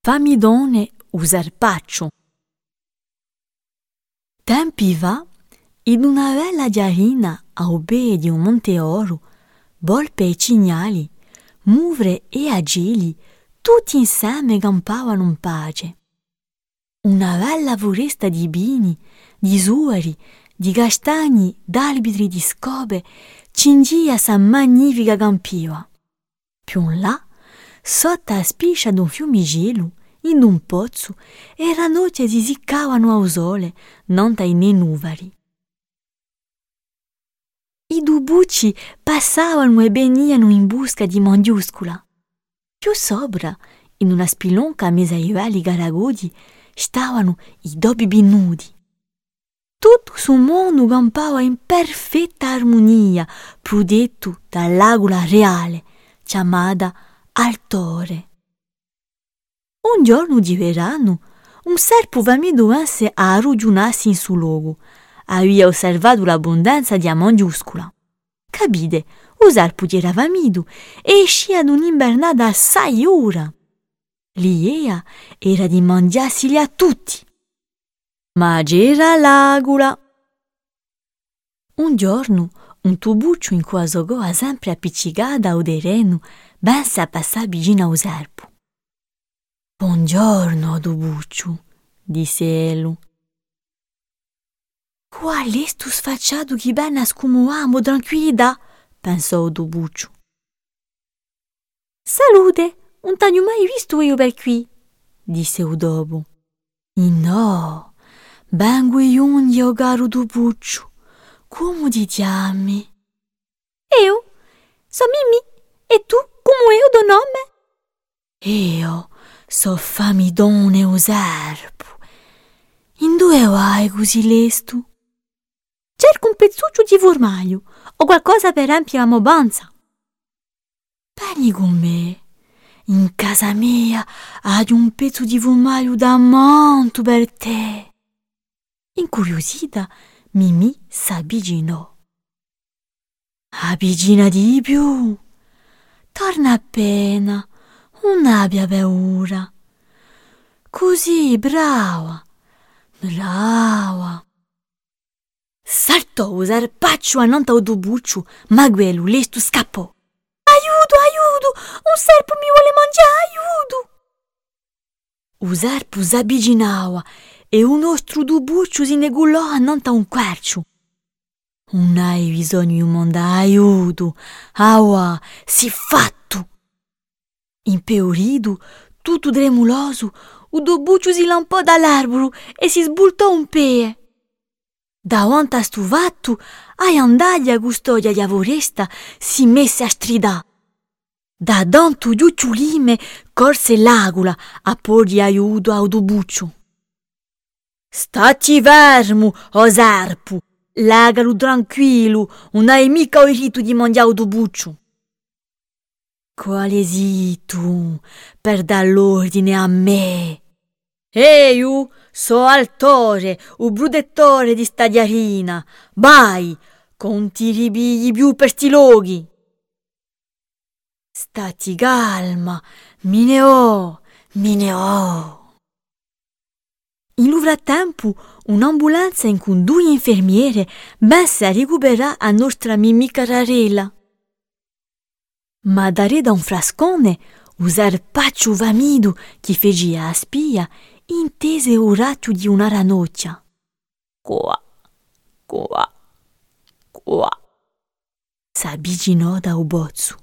Famidone usarpaccio. Tempi va, in una bella giardina a obè di un monte oro, volpe e cignali, muvre e agili, tutti insieme campavano in pace. Una bella foresta di bini, di sueri, di castagni, d'albitri di scope, cingia sa magnifica campiva. Più in là, sotto la spiccia d'un fiumicelo, in un pozzo, era notte si siccavano al sole, non dai né nuvoli. I due bucci passavano e venivano in busca di mangiuscola. Più sopra, in una spilonca mesa ai veli garagodi, stavano i due binudi. Tutto su mondo campava in perfetta armonia, protetto dall'agola reale, chiamata altare. Un giorno di verano, un serpo vamidoense a arrugionarsi in suo luogo. Aveva osservato l'abbondanza di mangiuscola. Capite, il serpo era vamido e escia ad un'invernata assai ora. L'idea era di mangiarseli a tutti. Ma c'era l'agola. Un giorno, un tubuccio in cui giocò sempre appiccicata al terreno, ben si passò vicino al serpo. Buongiorno, tubuccio, disse Elu. Qual è sto sfacciato che ben a scomuamo tranquillità, pensò tubuccio. Salute, non t'ho mai visto io per qui, disse dopo. No, vengo io, caro tubuccio. Come ti chiami? Io, so Mimì, e tu, come è il tuo nome? Io so Famidone o serpo. In dove vai così lesto? Cerco un pezzuccio di formaggio o qualcosa per riempire la mobanza. Vieni con me. In casa mia hai un pezzo di formaggio da manto per te. Incuriosita, Mimì s'avvicinò. Avvicina di più. Torna appena. Non abbia paura. Così, brava. Saltò il serpaccio a non tubuccio, ma quello lesto scappò. Aiuto, un serpo mi vuole mangiare, aiuto! Il serpo s'avvicinava e un nostro tubuccio si negullò a non un quercio. Non hai bisogno di un mondo aiuto, aua, si fatto! Impaurito, tutto tremuloso, il tubuccio si lampò dall'albero e si sbultò un pie. Davanti a sto fatto, ai andagli a custodia di foresta si messe a stridà. Da tanto giucciolime corse l'agola a porgli aiuto al tubuccio. Stati fermo, o serpo, lagalo tranquillo, non hai mica il rito di mangiare il tubuccio. Quale sei tu per dar l'ordine a me? Io so altore, il brudettore di sta diarina. Vai, non ti ribigli più per sti loghi. Stati calma, me ne ho. In lo frattempo, un'ambulanza in cui due infermiere venne a recuperare a nostra Mimì Cararella. Ma da un frascone, il serpaccio vamido che fecea a spia, intese il raccio di una ranocchia. Qua. S'avvicinò da un bozzo.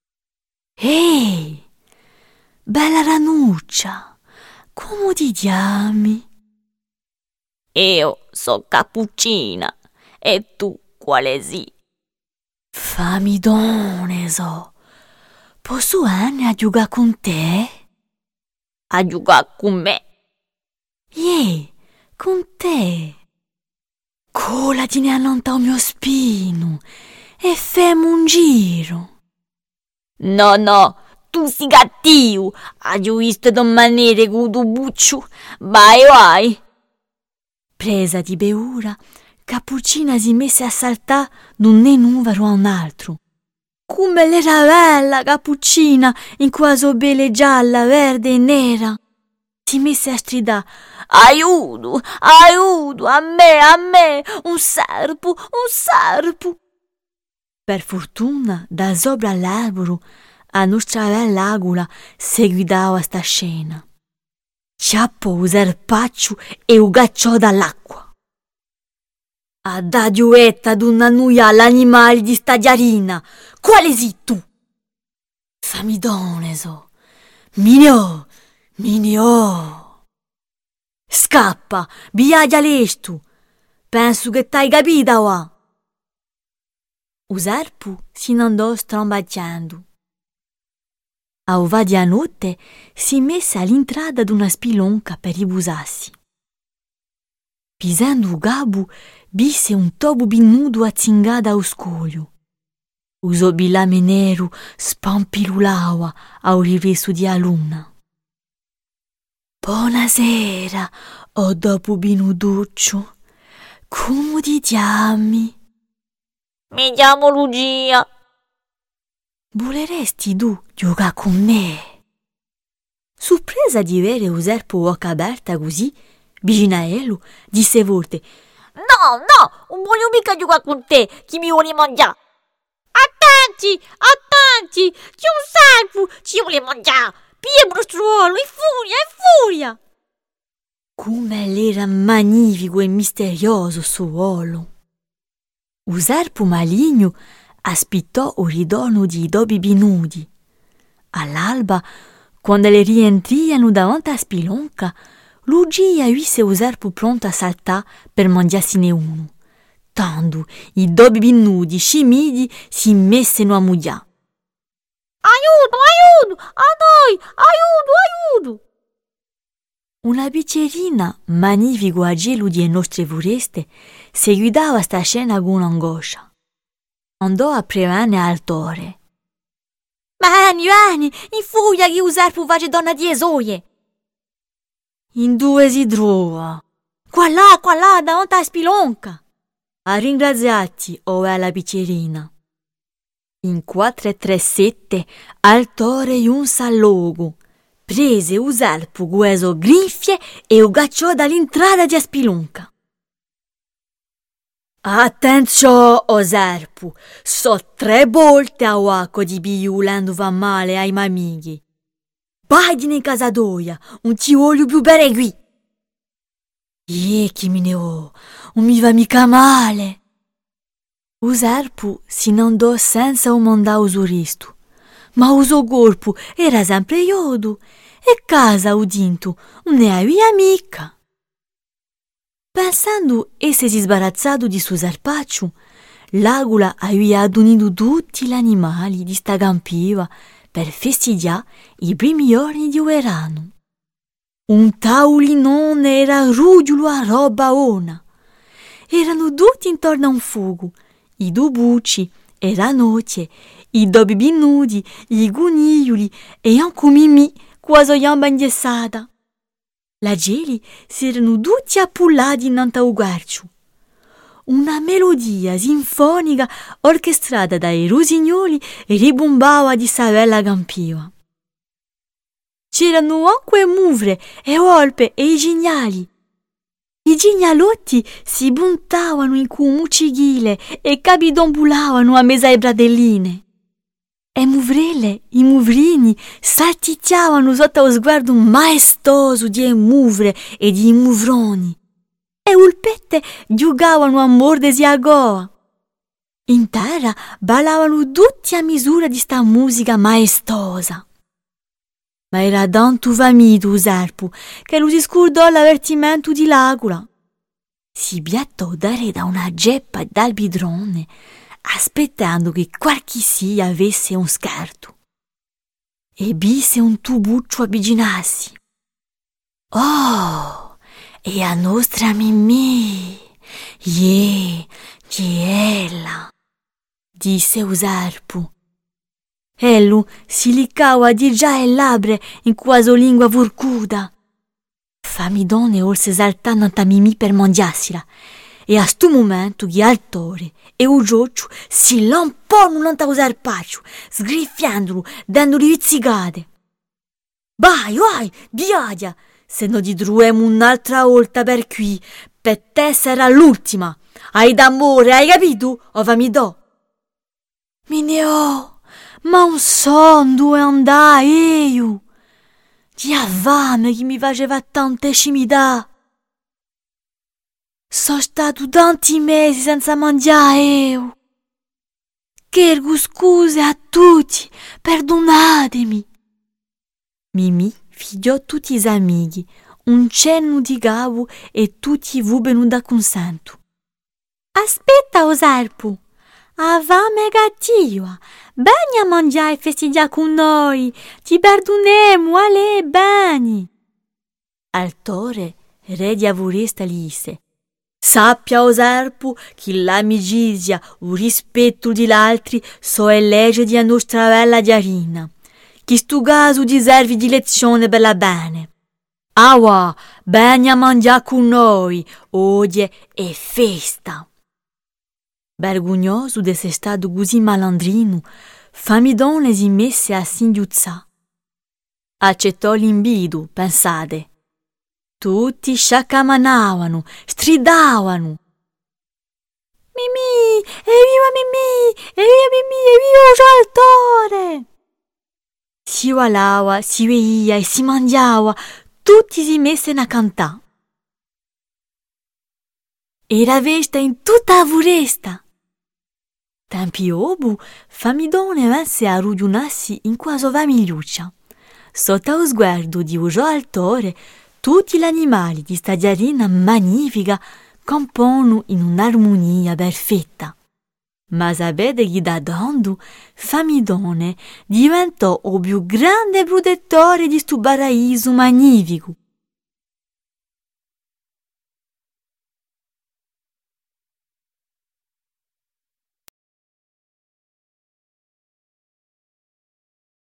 Ehi, bella ranuccia, come ti chiami? Io so Cappuccina, e tu quale sei? Famidone so. Posso andare a giocare con te? A giocare con me? Con te. Colatene allontanare il mio spino e femo un giro. No, tu sei cattivo. Hai visto da maniere con tu buccio? Vai. Presa di paura, Cappuccina si mise a saltare d'un numero a un altro. Come l'era bella Cappuccina in quella sua pelle gialla, verde e nera. si mise a stridare: aiuto, aiuto, a me, un serpo. Per fortuna, da sopra l'albero, a nostra bell'agola seguitava sta scena. Ciappò un serpaccio e lo cacciò dall'acqua. A da giuetta d'una nuia all'animale di stagiarina. Quale sei tu? Famidone so. Minio. Scappa, viaggia lestu. Penso che t'hai capita, wa. O serpo si andò strambacciando. A ova di notte si mise all'entrata d'una spilonca per ribusarsi. Pisando il gabbo, visse un topo binnudo azzingado allo scoglio. Uso bilame nero spampirulava al riflesso di a luna. Buonasera, o dopo binuduccio. Come ti chiami? Mi chiamo Lucia. Voleresti tu giocare con me? Sorpresa di vedere un serpo bocca aperta così, vicino a lui, disse forte: No, non voglio mica giocare con te, chi mi vuole mangiare. Attenti, c'è un serpo, ci vuole mangiare. Pia mostruolo, è furia. Come l'era magnifico e misterioso suo volo. Un serpo maligno aspettò il ritorno di dobi binudi. All'alba, quando le rientriano davanti a spilonca, Lucia visse il serpo pronto a saltare per mangiarsene uno. Tanto i dobi binudi scimidi si messero a mugliare. Aiuto, a noi, aiuto. Una piccerina, magnifico a gelo di nostre foreste, seguitava sta scena con angoscia. Andò a prevenire al tore. Vieni, in furia che il serpo face donna di esoie. In dove si trova? Qua là, davanti a spilonca. A ringraziarti, o bella piccerina. In 437 al tore giunse al luogo, prese il serpo con le sue grinfie e lo cacciò dall'entrata di spilonca. Attenzione, o serpo, so 3 volte a uacco di biulando fa male ai mamighi. Vai in casatoia, non ti voglio più bere qui. Chi me ne ho, non mi va mica male. O serpo si andò senza mandare il resto, ma il suo corpo era sempre iodo e casa o dinto non ne aveva mica. Pensando essersi sbarazzato di suo serpaccio, l'agola aveva adunito tutti gli animali di sta campiva per festeggiare i primi giorni di verano. Un taulinone era rugiolo a roba ona. Erano tutti intorno a un fuoco, i 2 bucci e la noce, i dobi binudi, i coniglioli e anche Mimì, quasi gamba ingessata. La geli si erano tutti appullati innanzi al guarcio. Una melodia sinfonica orchestrata dai rosignoli ribombava di sta bella campiva. C'erano anche muvre e volpe e i gignali. I gignalotti si buntavano in cumuccighile e capidombulavano a mesa ai bradelline. E muvrelle, i muvrini, salticchiavano sotto lo sguardo maestoso di muvre e di muvroni. E ulpette giocavano a mordersi a goa. In terra ballavano tutti a misura di sta musica maestosa. Ma era tanto famito il serpo che lo si scordò l'avvertimento di l'agola. Si piattò da una geppa dal bidrone, aspettando che qualche sia avesse un scherzo. E visse un tubuccio avvicinarsi. Oh, e a nostra Mimì, ella, disse il serpo. Ellu si liccava di già le labbra in quasi lingua furcuda. Famidone olse saltando a Mimì per mangiarsela, e a sto momento che al tore e il gioccio si lampono a il serpaccio, sgriffiandolo, dandogli pizzicate. Vai, viaggia, Se non ti troviamo un'altra volta per qui, per te sarà l'ultima. Hai d'amore, hai capito? O fammi do. Mineo, ma un son dove andai io? Ti avvame che mi faceva tante scimità. Sono stato tanti mesi senza mangiare io. Chiedo scuse a tutti, perdonatemi. Mimì figliò tutti gli amici, un cenno di capo e tutti vubbeno da consento. Aspetta, Osarpo, avame cattiva, beni a mangiare e festeggiare con noi, ti perdonemo, ale, beni. Altore, re di Avoresta, gli disse: sappia, Osarpo, che l'amicizia, il rispetto di altri, so è legge di nostra bella Diarina. Che stu caso ti serve di lezione per la bene. Awa, beni a mangiare con noi, oggi è festa. Vergognoso di essere stato così malandrino, Famidone si messe a singhiuzzà. Accettò l'invito, pensate. Tutti sciaccamanavano, stridavano. Mimì, evviva Mimì, evviva Mimì, evviva Saltore! Si ualava, si veia e si mangiava, tutti si messero a cantare. Era festa in tutta la foresta. Tempi dopo, Famidone venne a rugionarsi in qua sua famigliuccia. Sotto lo sguardo di Ujo Altore, tutti gli animali di sta giardina magnifica compongono in un'armonia perfetta. Ma sapete che da quando Famidone diventò il più grande protettore di sto paradiso magnifico.